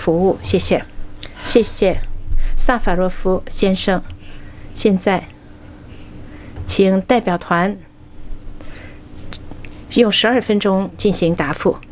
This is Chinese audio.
服务。谢谢，谢谢萨法洛夫先生。现在，请代表团用12分钟进行答复。